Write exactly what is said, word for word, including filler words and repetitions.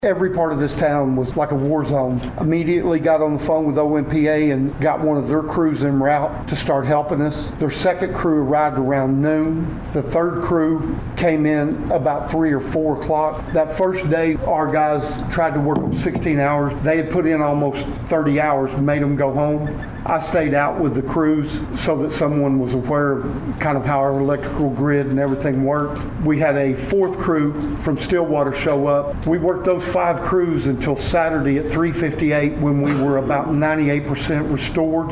Every part of this town was like a war zone. Immediately got on the phone with O M P A and got one of their crews en route to start helping us. Their second crew arrived around noon. The third crew came in about three or four o'clock. That first day, our guys tried to work them sixteen hours. They had put in almost thirty hours, made them go home. I stayed out with the crews so that someone was aware of kind of how our electrical grid and everything worked. We had a fourth crew from Stillwater show up. We worked those five crews until Saturday at three fifty-eight when we were about ninety-eight percent restored.